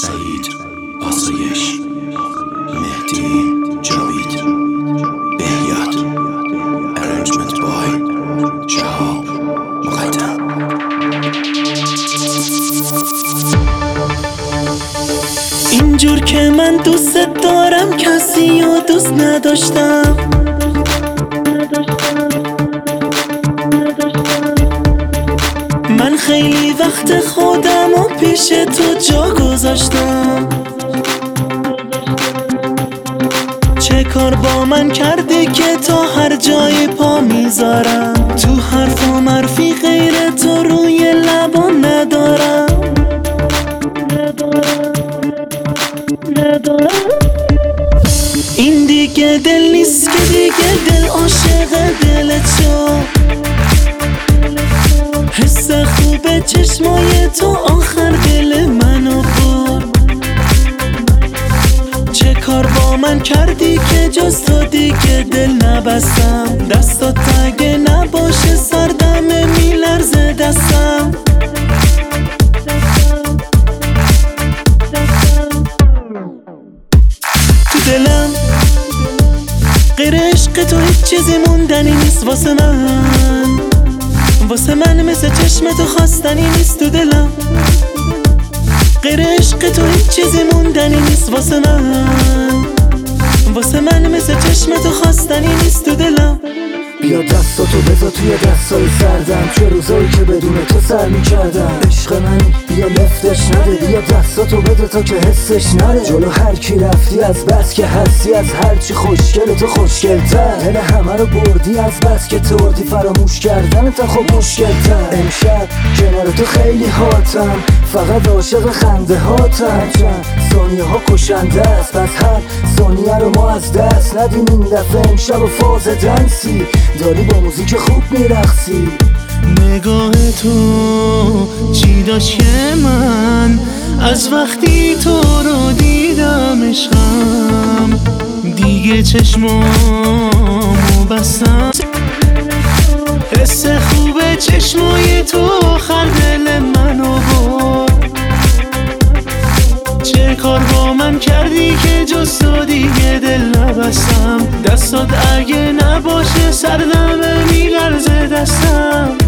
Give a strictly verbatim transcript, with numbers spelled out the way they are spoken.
سعید آسایش مهدی جاوید بهیاد ارنجمنت بای شهاب مقدم. اینجور که من دوست دارم کسی و دوست نداشتم، من خیلی وقت خودم و پیش تو جا گذاشتم. چه کار با من کردی که تا هر جای پا میذارم؟ تو حرف و مرفی غیر تو روی لبا ندارم. این دیگه دل نیست که دیگه دل عاشق دلت شد. حس خوب چشمای تو آخر دل منو برد. چه کار با من کردی که جز تو دیگه دل نبستم؟ دستات اگه نباشه سردمه میلرزه دستم. تو دلم غیر عشق تو هیچ چیزی موندنی نیست واسه من. واسه من مثل چشم تو خواستنی نیست تو دلم. غیر عشق تو هیچ چیزی موندنی نیست واسه من. واسه من مثل چشم تو خواستنی نیست تو دلم. بیا دستاتو بذار توی دستای سردم، چه روزایی که بدون تو سر میکردم. عشق منی بیا لفتش نده، بیا دستاتو بده تا که حسش نره. جلو هر کی رفتی از بس که هستی، از هرچی خوشگل تو خوشگل‌تر. دل همه رو بردی از بس که تردی، فراموش کردن تا خب مشکل‌تر. امشب کنار تو خیلی هاتم، فقط عاشق خنده هاتم. چند ثانیه ها کشنده است، پس هر ثانیه رو ما از دست ندیم. این دفعه امشب و فاز دنسی داری با موزیک خوب میرقصی. نگاه تو چی داشت که من از وقتی تو رو دیدم عشقم دیگه چشمامو بستم. حس خوب چشمای تو آخر دل منو برد. چه کار با من کردی که جز تو دیگه دل نبستم؟ دستات اگه نباشه سردمه میلرزه دستم.